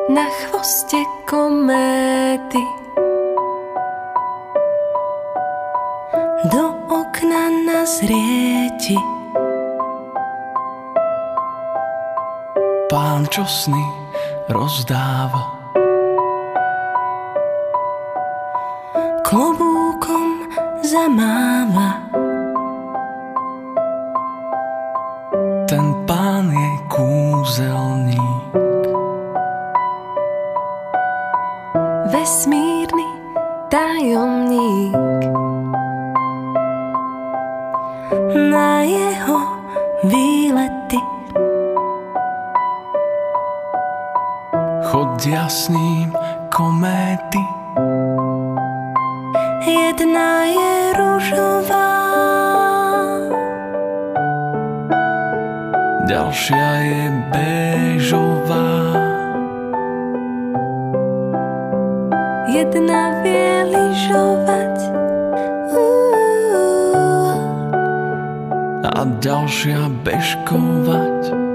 na chvoste kométy. Do okna nazrieti Pán, čo sny rozdáva, klobúkom zamáva. ten pán je kúzelník. Vesmírny tajomník. Na jeho výlety Chodia s ním kométy, jedna je ružová, ďalšia je béžová. jedna vie lyžovať, A ďalšia bežkovať.